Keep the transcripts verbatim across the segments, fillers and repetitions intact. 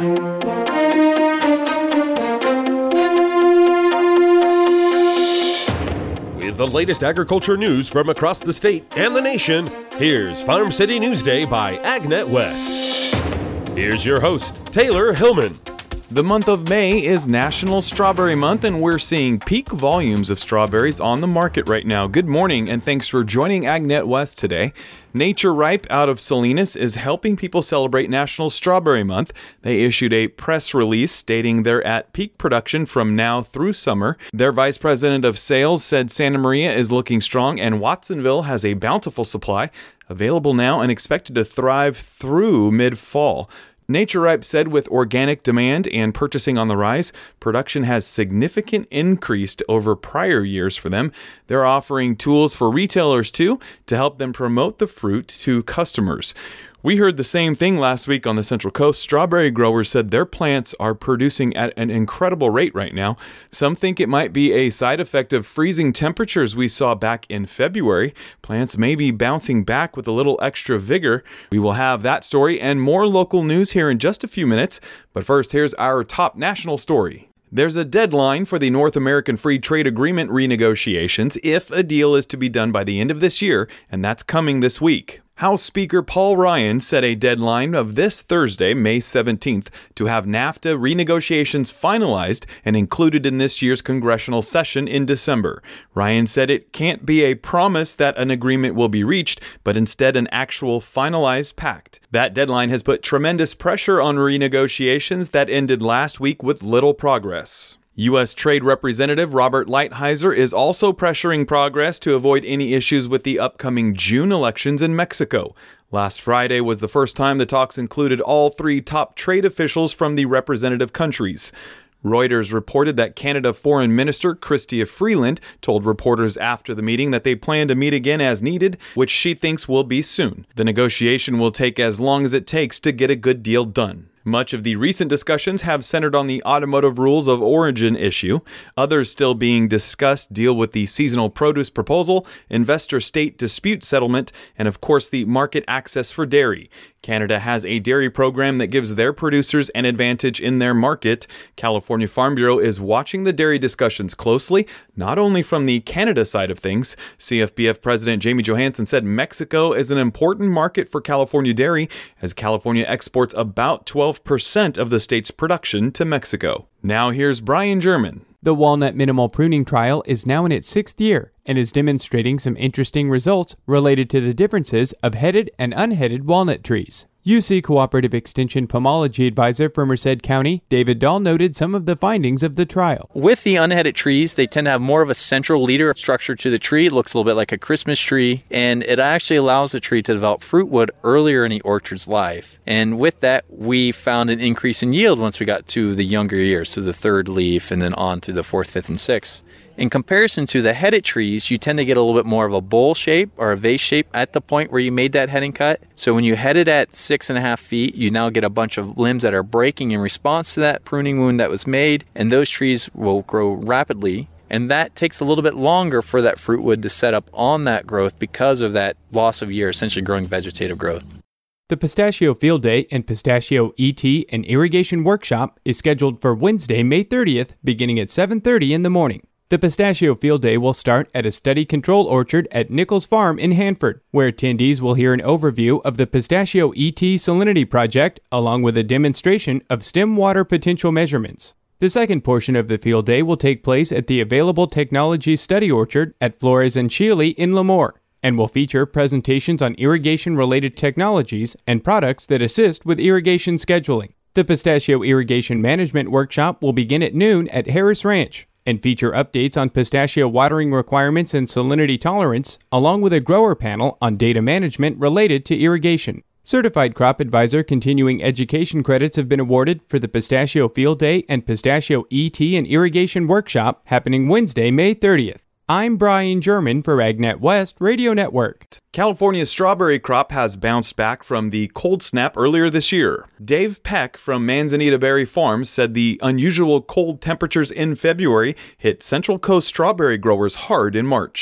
With the latest agriculture news from across the state and the nation, here's Farm City Newsday by AgNet West. Here's your host, Taylor Hillman. The month of May is National Strawberry Month, and we're seeing peak volumes of strawberries on the market right now. Good morning, and thanks for joining AgNet West today. Nature Ripe out of Salinas is helping people celebrate National Strawberry Month. They issued a press release stating they're at peak production from now through summer. Their vice president of sales said Santa Maria is looking strong, and Watsonville has a bountiful supply available now and expected to thrive through mid-fall. Nature Ripe said with organic demand and purchasing on the rise, production has significant increased over prior years for them. They're offering tools for retailers too to help them promote the fruit to customers. We heard the same thing last week on the Central Coast. Strawberry growers said their plants are producing at an incredible rate right now. Some think it might be a side effect of freezing temperatures we saw back in February. Plants may be bouncing back with a little extra vigor. We will have that story and more local news here in just a few minutes. But first, here's our top national story. There's a deadline for the North American Free Trade Agreement renegotiations if a deal is to be done by the end of this year, and that's coming this week. House Speaker Paul Ryan set a deadline of this Thursday, May seventeenth, to have NAFTA renegotiations finalized and included in this year's congressional session in December. Ryan said it can't be a promise that an agreement will be reached, but instead an actual finalized pact. That deadline has put tremendous pressure on renegotiations that ended last week with little progress. U S Trade Representative Robert Lighthizer is also pressuring progress to avoid any issues with the upcoming June elections in Mexico. Last Friday was the first time the talks included all three top trade officials from the representative countries. Reuters reported that Canada Foreign Minister Chrystia Freeland told reporters after the meeting that they plan to meet again as needed, which she thinks will be soon. The negotiation will take as long as it takes to get a good deal done. Much of the recent discussions have centered on the automotive rules of origin issue. Others still being discussed deal with the seasonal produce proposal, investor-state dispute settlement, and of course the market access for dairy. Canada has a dairy program that gives their producers an advantage in their market. California Farm Bureau is watching the dairy discussions closely, not only from the Canada side of things. C F B F President Jamie Johansson said Mexico is an important market for California dairy, as California exports about twelve percent of the state's production to Mexico. Now here's Brian German. The walnut minimal pruning trial is now in its sixth year and is demonstrating some interesting results related to the differences of headed and unheaded walnut trees. U C Cooperative Extension Pomology Advisor for Merced County, David Dahl, noted some of the findings of the trial. With the unheaded trees, they tend to have more of a central leader structure to the tree. It looks a little bit like a Christmas tree, and it actually allows the tree to develop fruitwood earlier in the orchard's life. And with that, we found an increase in yield once we got to the younger years, so the third leaf and then on through the fourth, fifth, and sixth. In comparison to the headed trees, you tend to get a little bit more of a bowl shape or a vase shape at the point where you made that heading cut. So when you head it at six and a half feet, you now get a bunch of limbs that are breaking in response to that pruning wound that was made, and those trees will grow rapidly. And that takes a little bit longer for that fruitwood to set up on that growth because of that loss of year, essentially growing vegetative growth. The Pistachio Field Day and Pistachio E T and Irrigation Workshop is scheduled for Wednesday, May thirtieth, beginning at seven thirty in the morning. The Pistachio Field Day will start at a study control orchard at Nichols Farm in Hanford, where attendees will hear an overview of the Pistachio E T Salinity Project, along with a demonstration of stem water potential measurements. The second portion of the field day will take place at the Available Technology Study Orchard at Flores and Shealy in Lemoore, and will feature presentations on irrigation-related technologies and products that assist with irrigation scheduling. The Pistachio Irrigation Management Workshop will begin at noon at Harris Ranch, and feature updates on pistachio watering requirements and salinity tolerance, along with a grower panel on data management related to irrigation. Certified Crop Advisor continuing education credits have been awarded for the Pistachio Field Day and Pistachio E T and Irrigation Workshop happening Wednesday, May thirtieth. I'm Brian German for AgNet West Radio Network. California's strawberry crop has bounced back from the cold snap earlier this year. Dave Peck from Manzanita Berry Farms said the unusual cold temperatures in February hit Central Coast strawberry growers hard in March.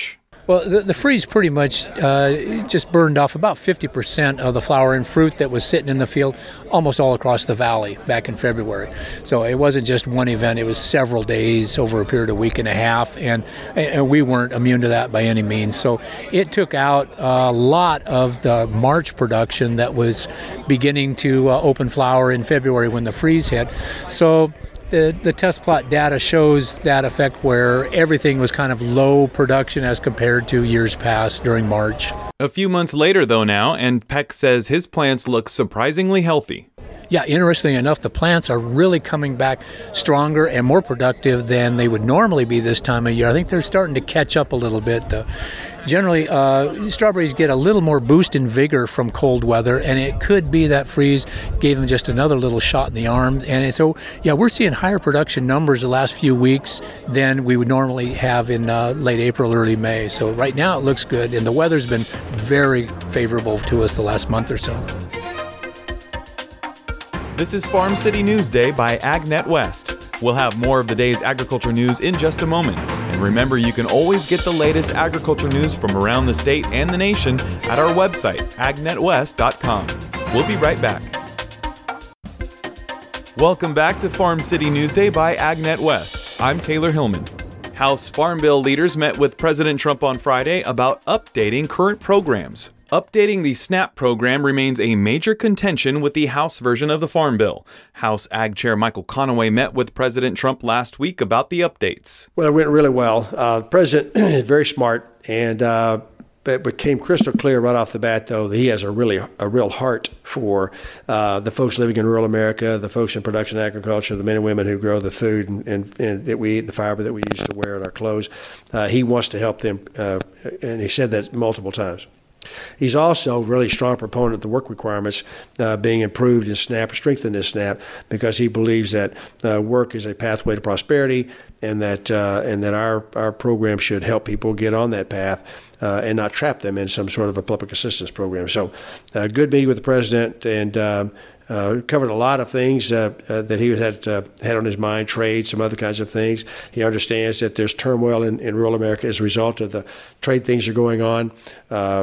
Well, the, the freeze pretty much uh, just burned off about fifty percent of the flower and fruit that was sitting in the field almost all across the valley back in February. So it wasn't just one event, it was several days over a period of a week and a half, and, and we weren't immune to that by any means. So it took out a lot of the March production that was beginning to uh, open flower in February when the freeze hit. So The, the test plot data shows that effect where everything was kind of low production as compared to years past during March. A few months later, though, now, and Peck says his plants look surprisingly healthy. Yeah, interestingly enough, the plants are really coming back stronger and more productive than they would normally be this time of year. I think they're starting to catch up a little bit. Uh, generally, uh, strawberries get a little more boost in vigor from cold weather, and it could be that freeze gave them just another little shot in the arm. And so, yeah, we're seeing higher production numbers the last few weeks than we would normally have in uh, late April, early May. So right now it looks good, and the weather's been very favorable to us the last month or so. This is Farm City News Day by AgNet West. We'll have more of the day's agriculture news in just a moment. And remember, you can always get the latest agriculture news from around the state and the nation at our website, ag net west dot com. We'll be right back. Welcome back to Farm City News Day by AgNet West. I'm Taylor Hillman. House Farm Bill leaders met with President Trump on Friday about updating current programs. Updating the SNAP program remains a major contention with the House version of the Farm Bill. House Ag Chair Michael Conaway met with President Trump last week about the updates. Well, it went really well. Uh, the president is very smart, and uh, it became crystal clear right off the bat, though, that he has a really a real heart for uh, the folks living in rural America, the folks in production agriculture, the men and women who grow the food and, and, and that we eat, the fiber that we use to wear in our clothes. Uh, he wants to help them, uh, and he said that multiple times. He's also a really strong proponent of the work requirements uh, being improved in SNAP, strengthened in SNAP, because he believes that uh, work is a pathway to prosperity, and that uh, and that our, our program should help people get on that path uh, and not trap them in some sort of a public assistance program. So, uh, good meeting with the president, and uh, uh, covered a lot of things uh, uh, that he had uh, had on his mind, trade, some other kinds of things. He understands that there's turmoil in, in rural America as a result of the trade things that are going on. Uh,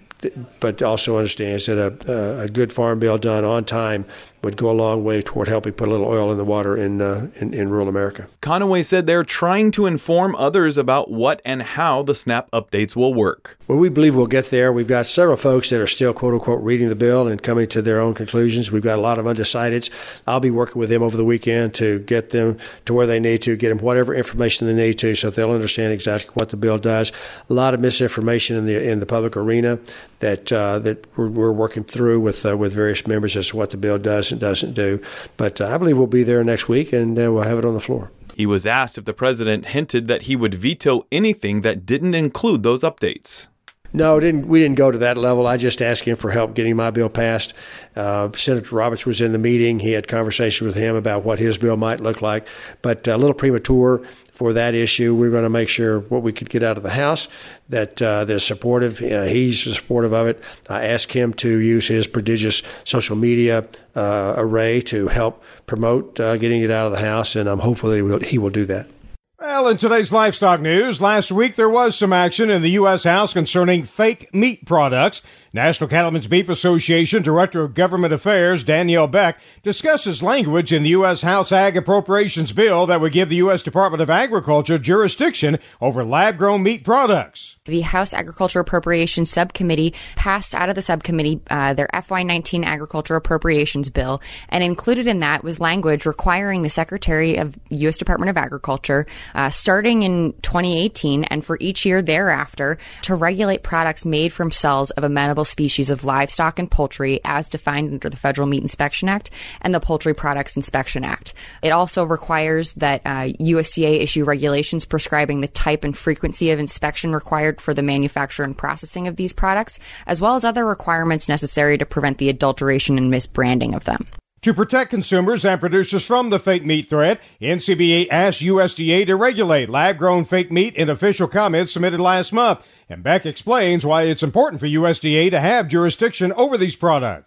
but also understands that a, a good farm bill done on time would go a long way toward helping put a little oil in the water in, uh, in in rural America. Conaway said they're trying to inform others about what and how the SNAP updates will work. Well, we believe we'll get there. We've got several folks that are still, quote unquote, reading the bill and coming to their own conclusions. We've got a lot of undecideds. I'll be working with them over the weekend to get them to where they need to, get them whatever information they need to, so they'll understand exactly what the bill does. A lot of misinformation in the in the public arena that uh, that we're, we're working through with uh, with various members as to what the bill does and doesn't do. But uh, I believe we'll be there next week, and uh, we'll have it on the floor. He was asked if the president hinted that he would veto anything that didn't include those updates. No, didn't, we didn't go to that level. I just asked him for help getting my bill passed. Uh, Senator Roberts was in the meeting. He had conversation with him about what his bill might look like, but a little premature for that issue. We're going to make sure what we could get out of the House, that uh, they're supportive. Uh, he's supportive of it. I asked him to use his prodigious social media uh, array to help promote uh, getting it out of the House, and I'm hopeful that he will, he will do that. Well, in today's livestock news, last week there was some action in the U S House concerning fake meat products. National Cattlemen's Beef Association Director of Government Affairs Danielle Beck discusses language in the U S House Ag Appropriations Bill that would give the U S Department of Agriculture jurisdiction over lab-grown meat products. The House Agriculture Appropriations Subcommittee passed out of the subcommittee uh, their F Y nineteen Agriculture Appropriations Bill, and included in that was language requiring the Secretary of U S Department of Agriculture, uh, starting in twenty eighteen and for each year thereafter, to regulate products made from cells of amenable species of livestock and poultry as defined under the Federal Meat Inspection Act and the Poultry Products Inspection Act. It also requires that uh, U S D A issue regulations prescribing the type and frequency of inspection required for the manufacture and processing of these products, as well as other requirements necessary to prevent the adulteration and misbranding of them. To protect consumers and producers from the fake meat threat, N C B A asked U S D A to regulate lab-grown fake meat in official comments submitted last month. And Beck explains why it's important for U S D A to have jurisdiction over these products.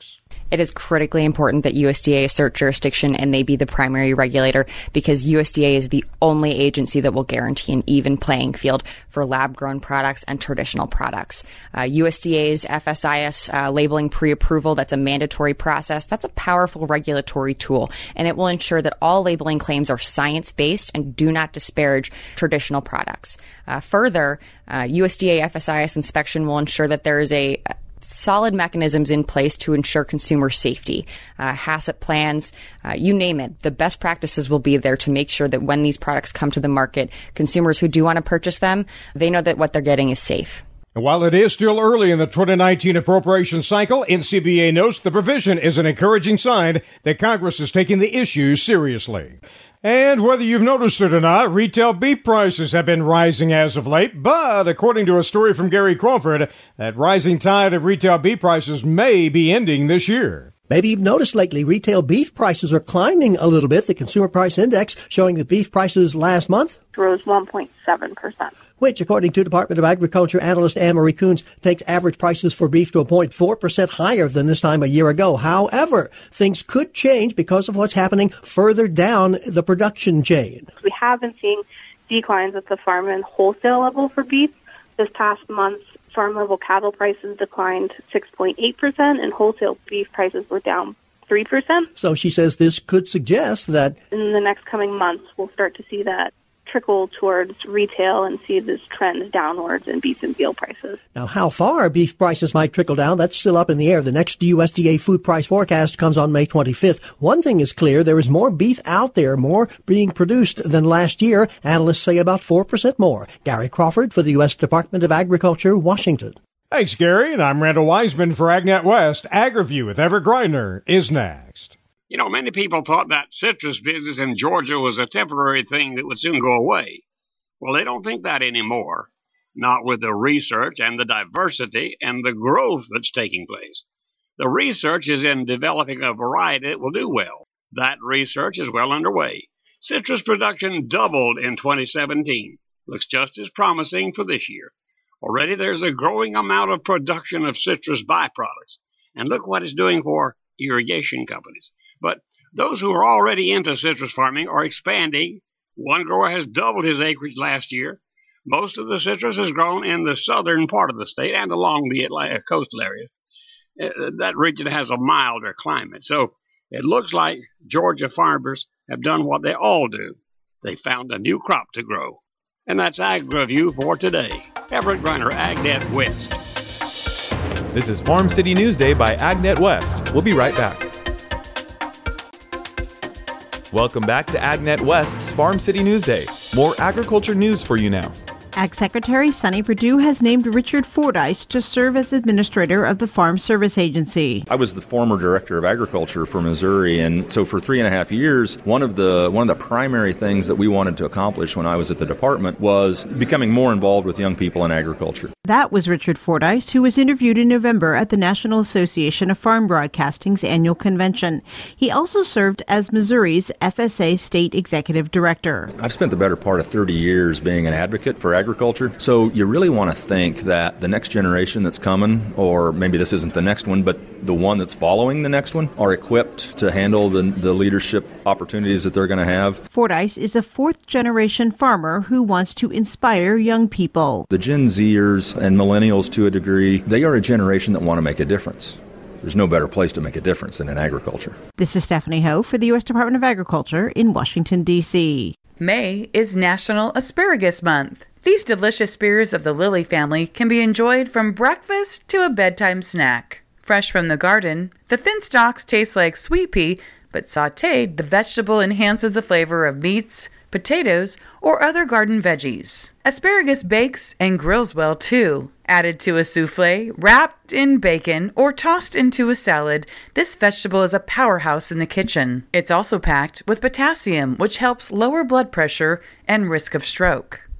It is critically important that U S D A assert jurisdiction and they be the primary regulator, because U S D A is the only agency that will guarantee an even playing field for lab-grown products and traditional products. Uh, U S D A's F S I S uh, labeling pre-approval, that's a mandatory process. That's a powerful regulatory tool, and it will ensure that all labeling claims are science-based and do not disparage traditional products. Uh, further, uh, U S D A F S I S inspection will ensure that there is a solid mechanisms in place to ensure consumer safety, uh, HACCP plans, uh, you name it. The best practices will be there to make sure that when these products come to the market, consumers who do want to purchase them, they know that what they're getting is safe. And while it is still early in the twenty nineteen appropriation cycle, N C B A notes the provision is an encouraging sign that Congress is taking the issue seriously. And whether you've noticed it or not, retail beef prices have been rising as of late. But according to a story from Gary Crawford, that rising tide of retail beef prices may be ending this year. Maybe you've noticed lately retail beef prices are climbing a little bit. The Consumer Price Index showing that beef prices last month rose one point seven percent. Which, according to Department of Agriculture analyst Anne-Marie Coons, takes average prices for beef to a zero point four percent higher than this time a year ago. However, things could change because of what's happening further down the production chain. We have been seeing declines at the farm and wholesale level for beef. This past month, farm-level cattle prices declined six point eight percent, and wholesale beef prices were down three percent. So she says this could suggest that in the next coming months, we'll start to see that trickle towards retail and see this trend downwards in beef and veal prices. Now, how far beef prices might trickle down, that's still up in the air. The next U S D A food price forecast comes on May twenty-fifth. One thing is clear, there is more beef out there, more being produced than last year. Analysts say about four percent more. Gary Crawford for the U S Department of Agriculture, Washington. Thanks, Gary, and I'm Randall Wiseman for AgNet West. AgriView with Everett Grindner is next. You know, many people thought that citrus business in Georgia was a temporary thing that would soon go away. Well, they don't think that anymore. Not with the research and the diversity and the growth that's taking place. The research is in developing a variety that will do well. That research is well underway. Citrus production doubled in twenty seventeen. Looks just as promising for this year. Already there's a growing amount of production of citrus byproducts. And look what it's doing for irrigation companies. But those who are already into citrus farming are expanding. One grower has doubled his acreage last year. Most of the citrus is grown in the southern part of the state and along the Atlantic coastal area. Uh, that region has a milder climate. So it looks like Georgia farmers have done what they all do. They found a new crop to grow. And that's AgriView for today. Everett Griner, AgNet West. This is Farm City Newsday by AgNet West. We'll be right back. Welcome back to AgNet West's Farm City Newsday. More agriculture news for you now. Ag Secretary Sonny Perdue has named Richard Fordyce to serve as administrator of the Farm Service Agency. I was the former director of agriculture for Missouri, and so for three and a half years, one of the one of the primary things that we wanted to accomplish when I was at the department was becoming more involved with young people in agriculture. That was Richard Fordyce, who was interviewed in November at the National Association of Farm Broadcasting's annual convention. He also served as Missouri's F S A State Executive Director. I've spent the better part of thirty years being an advocate for agriculture. Agriculture. So you really want to think that the next generation that's coming, or maybe this isn't the next one, but the one that's following the next one, are equipped to handle the, the leadership opportunities that they're going to have. Fordyce is a fourth-generation farmer who wants to inspire young people. The Gen Zers and millennials, to a degree, they are a generation that want to make a difference. There's no better place to make a difference than in agriculture. This is Stephanie Ho for the U S Department of Agriculture in Washington, D C May is National Asparagus Month. These delicious spears of the lily family can be enjoyed from breakfast to a bedtime snack. Fresh from the garden, the thin stalks taste like sweet pea, but sautéed, the vegetable enhances the flavor of meats, potatoes, or other garden veggies. Asparagus bakes and grills well too. Added to a souffle, wrapped in bacon, or tossed into a salad, this vegetable is a powerhouse in the kitchen. It's also packed with potassium, which helps lower blood pressure and risk of stroke.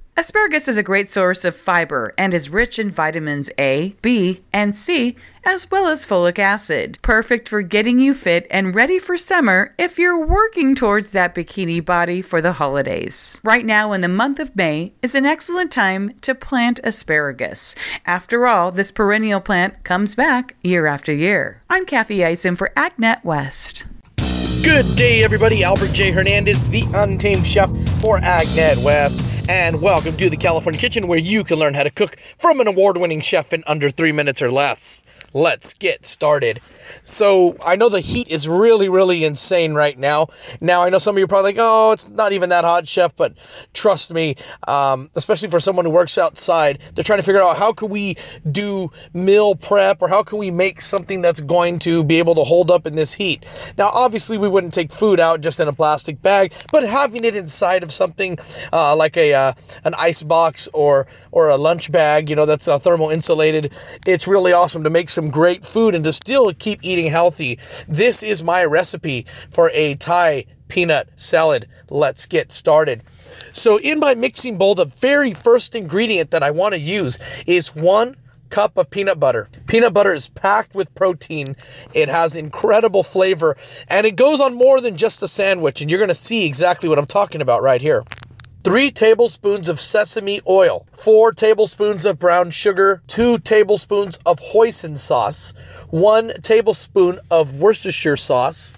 Asparagus is a great source of fiber and is rich in vitamins A, B, and C, as well as folic acid. Perfect for getting you fit and ready for summer if you're working towards that bikini body for the holidays. Right now in the month of May is an excellent time to plant asparagus. After all, this perennial plant comes back year after year. I'm Kathy Isom for AgNet West. Good day, everybody. Albert J. Hernandez, the Untamed Chef for AgNet West. And welcome to the California Kitchen, where you can learn how to cook from an award-winning chef in under three minutes or less. Let's get started. So I know the heat is really, really insane right now. Now, I know some of you are probably like, oh, it's not even that hot, chef, but trust me, um, especially for someone who works outside, they're trying to figure out how can we do meal prep or how can we make something that's going to be able to hold up in this heat. Now, obviously, we wouldn't take food out just in a plastic bag, but having it inside of something uh, like a uh, an ice box or or a lunch bag, you know, that's uh, thermal insulated, it's really awesome to make some great food and to still keep eating healthy. This is my recipe for a Thai peanut salad. Let's get started. So in my mixing bowl, the very first ingredient that I want to use is one cup of peanut butter. Peanut butter is packed with protein. It has incredible flavor, and it goes on more than just a sandwich, and you're going to see exactly what I'm talking about right here. Three tablespoons of sesame oil, four tablespoons of brown sugar, two tablespoons of hoisin sauce, one tablespoon of Worcestershire sauce,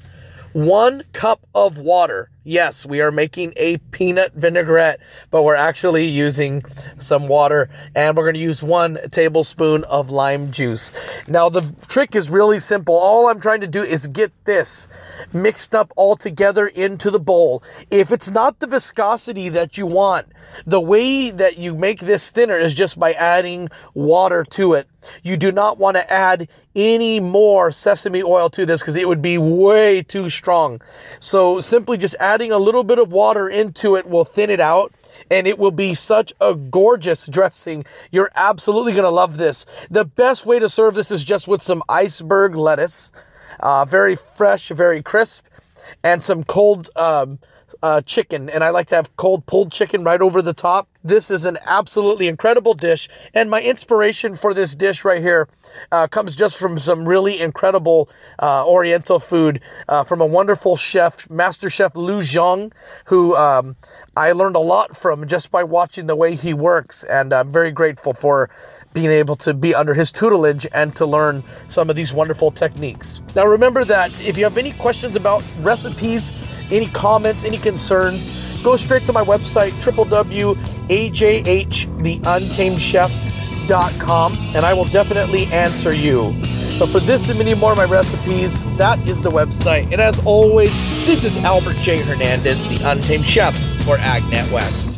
one cup of water. Yes, we are making a peanut vinaigrette, but we're actually using some water, and we're going to use one tablespoon of lime juice. Now, the trick is really simple. All I'm trying to do is get this mixed up all together into the bowl. If it's not the viscosity that you want, the way that you make this thinner is just by adding water to it. You do not want to add any more sesame oil to this because it would be way too strong. So simply just adding a little bit of water into it will thin it out, and it will be such a gorgeous dressing. You're absolutely going to love this. The best way to serve this is just with some iceberg lettuce, uh, very fresh, very crisp, and some cold um, uh, chicken. And I like to have cold pulled chicken right over the top. This is an absolutely incredible dish, and my inspiration for this dish right here uh, comes just from some really incredible uh, Oriental food uh, from a wonderful chef, Master Chef Lu Zhang, who um, I learned a lot from just by watching the way he works, and I'm very grateful for being able to be under his tutelage and to learn some of these wonderful techniques. Now remember that if you have any questions about recipes, any comments, any concerns, go straight to my website, w w w dot a j h the untamed chef dot com, and I will definitely answer you. But for this and many more of my recipes, that is the website. And as always, this is Albert J. Hernandez, the Untamed Chef for AgNet West.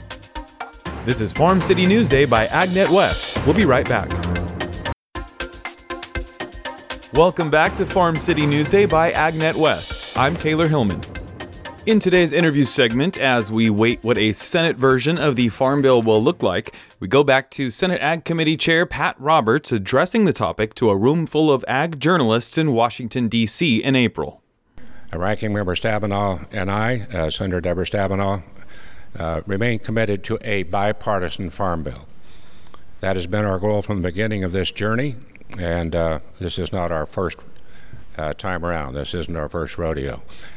This is Farm City Newsday by AgNet West. We'll be right back. Welcome back to Farm City Newsday by AgNet West. I'm Taylor Hillman. In today's interview segment, as we wait what a Senate version of the Farm Bill will look like, we go back to Senate Ag Committee Chair Pat Roberts addressing the topic to a room full of ag journalists in Washington, D C in April. Ranking Member Stabenow and I, uh, Senator Deborah Stabenow, uh, remain committed to a bipartisan Farm Bill. That has been our goal from the beginning of this journey, and uh, this is not our first uh, time around. This isn't our first rodeo.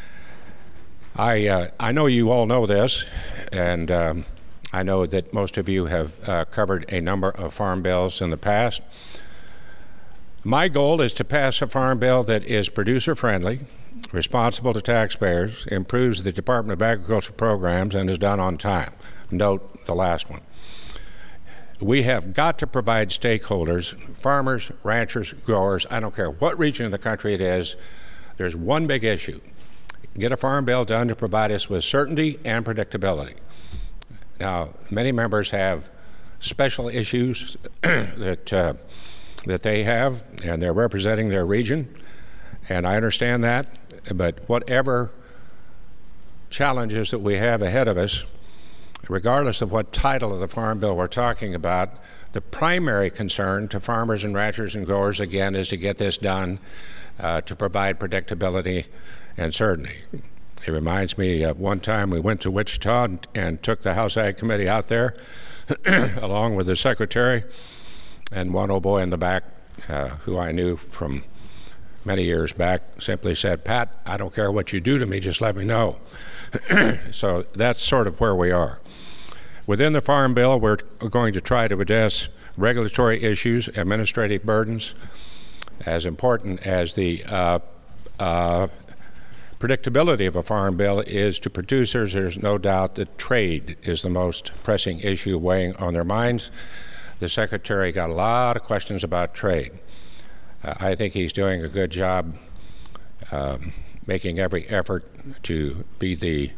I uh, I know you all know this, and um, I know that most of you have uh, covered a number of farm bills in the past. My goal is to pass a farm bill that is producer-friendly, responsible to taxpayers, improves the Department of Agriculture programs, and is done on time. Note the last one. We have got to provide stakeholders, farmers, ranchers, growers, I don't care what region of the country it is, there's one big issue. Get a farm bill done to provide us with certainty and predictability. Now, many members have special issues that uh, that they have, and they're representing their region, and I understand that, but whatever challenges that we have ahead of us, regardless of what title of the farm bill we're talking about, the primary concern to farmers and ranchers and growers, again, is to get this done uh, to provide predictability and certainty. It reminds me of one time we went to Wichita and, and took the House Ag Committee out there along with the secretary, and one old boy in the back uh, who I knew from many years back simply said, "Pat, I don't care what you do to me, just let me know." So that's sort of where we are. Within the Farm Bill, we're going to try to address regulatory issues, administrative burdens. As important as the uh, uh, predictability of a farm bill is to producers, there's no doubt that trade is the most pressing issue weighing on their minds. The Secretary got a lot of questions about trade. Uh, I think he's doing a good job um, making every effort to be the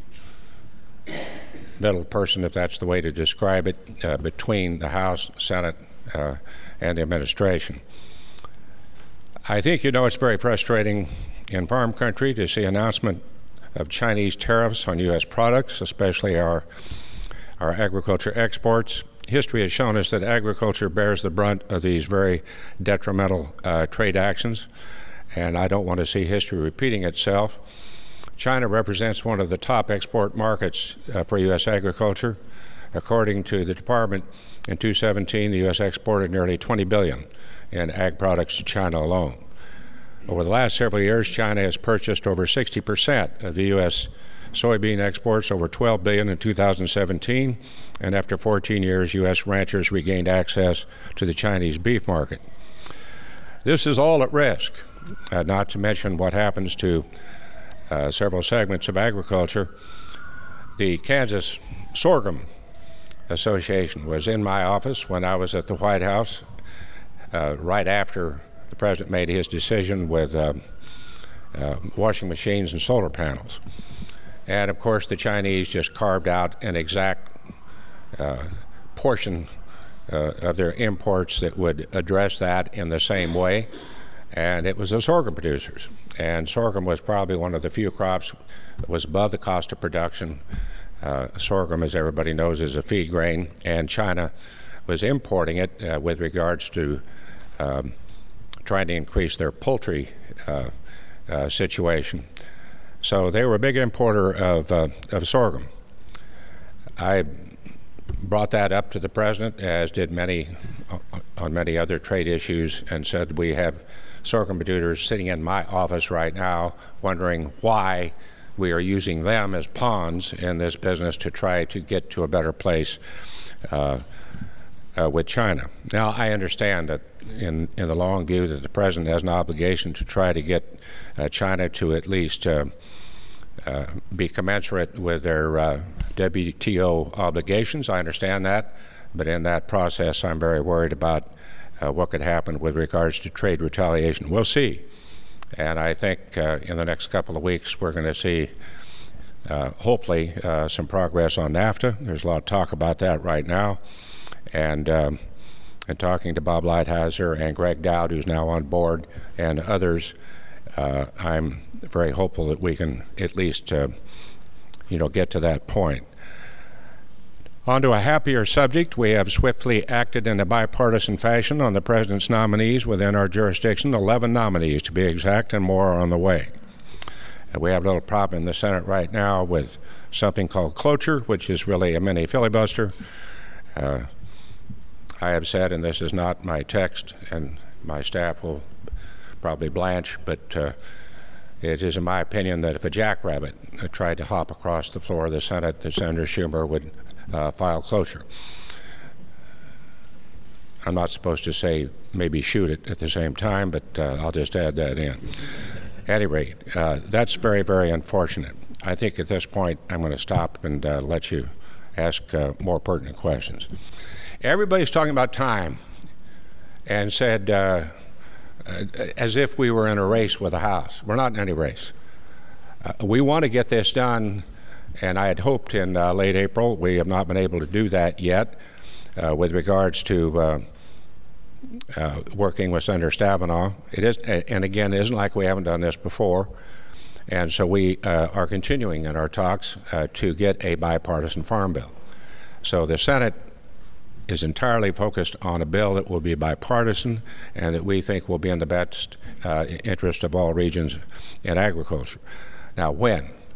middle person, if that's the way to describe it, uh, between the House, Senate, uh, and the administration. I think you know it's very frustrating in farm country to see announcement of Chinese tariffs on U S products, especially our, our agriculture exports. History has shown us that agriculture bears the brunt of these very detrimental uh, trade actions, and I don't want to see history repeating itself. China represents one of the top export markets uh, for U S agriculture. According to the department, in two thousand seventeen, the U S exported nearly twenty billion dollars in ag products to China alone. Over the last several years, China has purchased over sixty percent of the U S soybean exports, over twelve billion dollars in two thousand seventeen, and after fourteen years, U S ranchers regained access to the Chinese beef market. This is all at risk, uh, not to mention what happens to uh, several segments of agriculture. The Kansas Sorghum Association was in my office when I was at the White House uh, right after the president made his decision with uh, uh, washing machines and solar panels. And of course, the Chinese just carved out an exact uh, portion uh, of their imports that would address that in the same way. And it was the sorghum producers. And sorghum was probably one of the few crops that was above the cost of production. Uh, sorghum, as everybody knows, is a feed grain, and China was importing it uh, with regards to um, trying to increase their poultry uh, uh, situation. So they were a big importer of, uh, of sorghum. I brought that up to the president, as did many on many other trade issues, and said we have sorghum producers sitting in my office right now wondering why we are using them as pawns in this business to try to get to a better place uh, uh, with China. Now, I understand that in, in the long view that the president has an obligation to try to get uh, China to at least uh, uh, be commensurate with their uh, W T O obligations. I understand that, but in that process, I'm very worried about uh, what could happen with regards to trade retaliation. We'll see. And I think uh, in the next couple of weeks, we're going to see, uh, hopefully, uh, some progress on NAFTA. There's a lot of talk about that right now. And, um, and talking to Bob Lighthizer and Greg Dowd, who's now on board, and others, uh, I'm very hopeful that we can at least, uh, you know, get to that point. On to a happier subject, we have swiftly acted in a bipartisan fashion on the president's nominees within our jurisdiction, eleven nominees to be exact, and more are on the way. And we have a little problem in the Senate right now with something called cloture, which is really a mini filibuster. Uh, I have said, and this is not my text, and my staff will probably blanch, but uh, it is in my opinion that if a jackrabbit uh, tried to hop across the floor of the Senate, that Senator Schumer would Uh, file cloture. I'm not supposed to say maybe shoot it at the same time, but uh, I'll just add that in. At any rate, uh, that's very, very unfortunate. I think at this point I'm going to stop and uh, let you ask uh, more pertinent questions. Everybody's talking about time and said uh, uh, as if we were in a race with the House. We're not in any race. Uh, we want to get this done. And I had hoped in uh, late April. We have not been able to do that yet uh, with regards to uh, uh, working with Senator Stabenow. It is, and again, it isn't like we haven't done this before. And so we uh, are continuing in our talks uh, to get a bipartisan farm bill. So the Senate is entirely focused on a bill that will be bipartisan and that we think will be in the best uh, interest of all regions in agriculture. Now, when?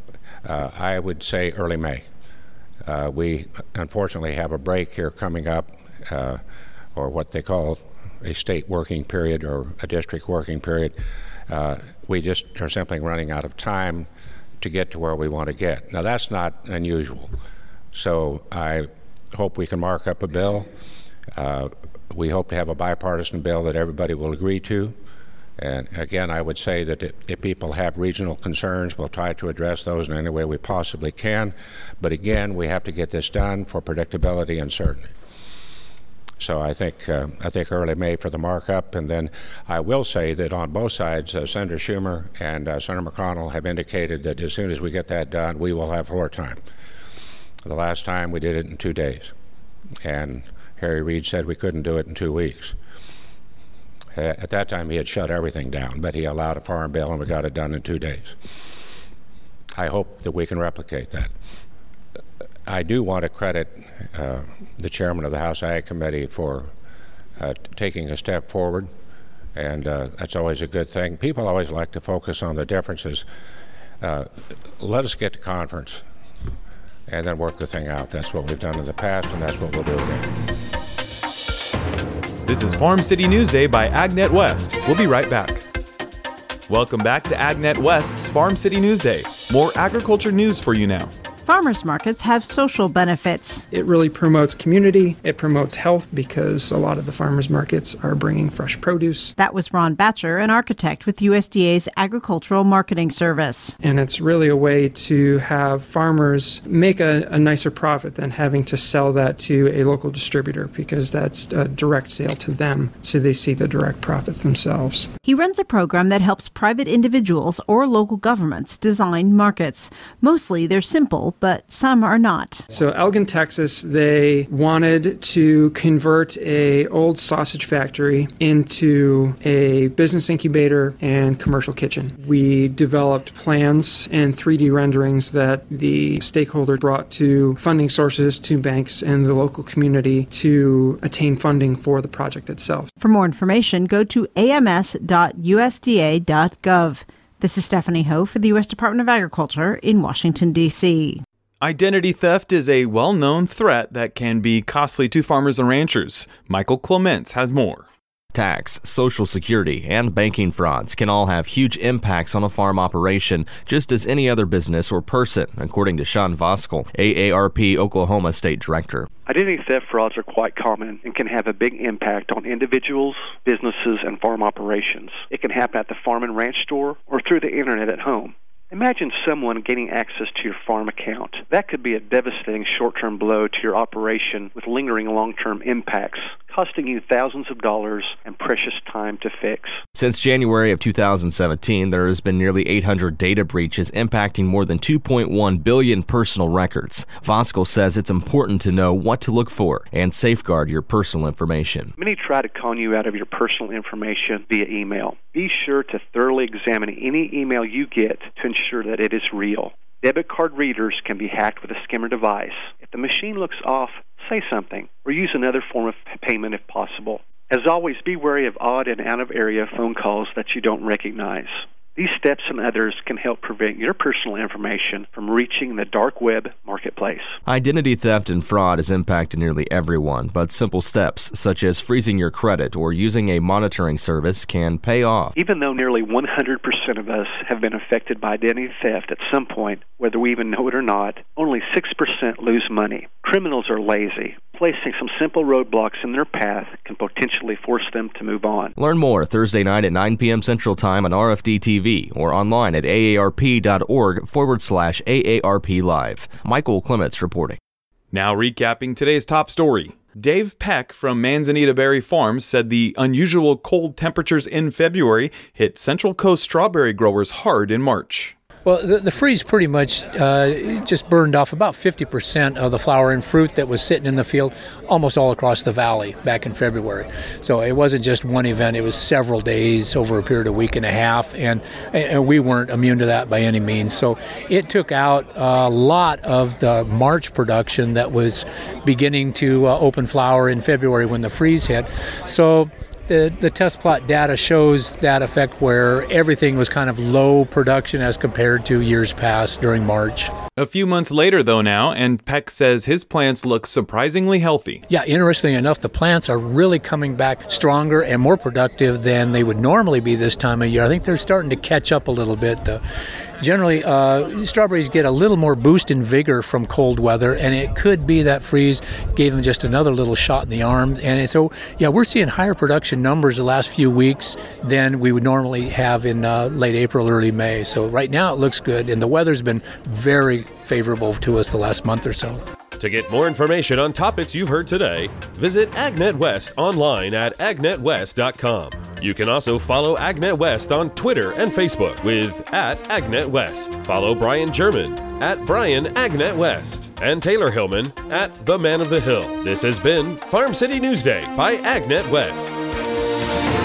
Uh, I would say early May. Uh, we unfortunately have a break here coming up, uh, or what they call a state working period or a district working period. Uh, we just are simply running out of time to get to where we want to get. Now, that's not unusual. So I hope we can mark up a bill. Uh, we hope to have a bipartisan bill that everybody will agree to. And again, I would say that if, if people have regional concerns, we'll try to address those in any way we possibly can. But again, we have to get this done for predictability and certainty. So I think uh, I think early May for the markup, and then I will say that on both sides, uh, Senator Schumer and uh, Senator McConnell have indicated that as soon as we get that done, we will have floor time. The last time we did it in two days, and Harry Reid said we couldn't do it in two weeks. Uh, at that time, he had shut everything down, but he allowed a farm bill, and we got it done in two days. I hope that we can replicate that. I do want to credit uh, the chairman of the House Ag Committee for uh, taking a step forward, and uh, that's always a good thing. People always like to focus on the differences. Uh, let us get to conference and then work the thing out. That's what we've done in the past, and that's what we'll do again. This is Farm City Newsday by AgNet West. We'll be right back. Welcome back to AgNet West's Farm City Newsday. More agriculture news for you now. Farmers markets have social benefits. It really promotes community. It promotes health because a lot of the farmers markets are bringing fresh produce. That was Ron Batcher, an architect with U S D A's Agricultural Marketing Service. And it's really a way to have farmers make a, a nicer profit than having to sell that to a local distributor, because that's a direct sale to them, so they see the direct profits themselves. He runs a program that helps private individuals or local governments design markets. Mostly they're simple, but some are not. So Elgin, Texas, they wanted to convert a old sausage factory into a business incubator and commercial kitchen. We developed plans and three D renderings that the stakeholder brought to funding sources, to banks, and the local community to attain funding for the project itself. For more information, go to a m s dot u s d a dot gov. This is Stephanie Ho for the U S Department of Agriculture in Washington, D C Identity theft is a well-known threat that can be costly to farmers and ranchers. Michael Clements has more. Tax, Social Security, and banking frauds can all have huge impacts on a farm operation, just as any other business or person, according to Sean Voskuhl, A A R P Oklahoma State Director. Identity theft frauds are quite common and can have a big impact on individuals, businesses, and farm operations. It can happen at the farm and ranch store or through the internet at home. Imagine someone gaining access to your farm account. That could be a devastating short-term blow to your operation with lingering long-term impacts, costing you thousands of dollars and precious time to fix. Since January of two thousand seventeen, there has been nearly eight hundred data breaches impacting more than two point one billion personal records. Voskuhl says it's important to know what to look for and safeguard your personal information. Many try to con you out of your personal information via email. Be sure to thoroughly examine any email you get to ensure that it is real. Debit card readers can be hacked with a skimmer device. If the machine looks off, say something, or use another form of payment if possible. As always, be wary of odd and out-of-area phone calls that you don't recognize. These steps and others can help prevent your personal information from reaching the dark web marketplace. Identity theft and fraud has impacted nearly everyone, but simple steps such as freezing your credit or using a monitoring service can pay off. Even though nearly one hundred percent of us have been affected by identity theft at some point, whether we even know it or not, only six percent lose money. Criminals are lazy. Placing some simple roadblocks in their path can potentially force them to move on. Learn more Thursday night at nine p.m. Central Time on R F D T V or online at A A R P dot org forward slash A A R P Live. Michael Clements reporting. Now recapping today's top story. Dave Peck from Manzanita Berry Farms said the unusual cold temperatures in February hit Central Coast strawberry growers hard in March. Well, the, the freeze pretty much uh, just burned off about fifty percent of the flowering fruit that was sitting in the field almost all across the valley back in February. So it wasn't just one event, it was several days over a period of a week and a half, and, and we weren't immune to that by any means. So it took out a lot of the March production that was beginning to uh, open flower in February when the freeze hit. So The, the test plot data shows that effect where everything was kind of low production as compared to years past during March. A few months later, though, now, and Peck says his plants look surprisingly healthy. Yeah, interestingly enough, the plants are really coming back stronger and more productive than they would normally be this time of year. I think they're starting to catch up a little bit. Uh, generally, uh, strawberries get a little more boost in vigor from cold weather, and it could be that freeze gave them just another little shot in the arm. And so, yeah, we're seeing higher production numbers the last few weeks than we would normally have in uh, late April, early May. So right now it looks good, and the weather's been very favorable to us the last month or so. To get more information on topics you've heard today, visit AgNet West online at ag net west dot com. You can also follow AgNet West on Twitter and Facebook with at AgNetWest. Follow Brian German at Brian AgNet West and Taylor Hillman at The Man of the Hill. This has been Farm City Newsday by AgNet West.